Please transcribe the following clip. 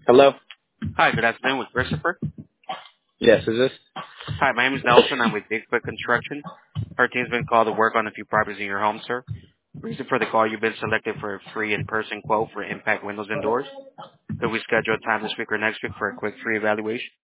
Hello? Hi, good afternoon with Christopher. Yes, is this? Hi, my name is Nelson. I'm with Bigfoot Construction. Our team's been called to work on a few properties in your home, sir. Reason for the call, you've been selected for a free in-person quote for impact windows and doors. Could we schedule a time this week or next week for a quick free evaluation?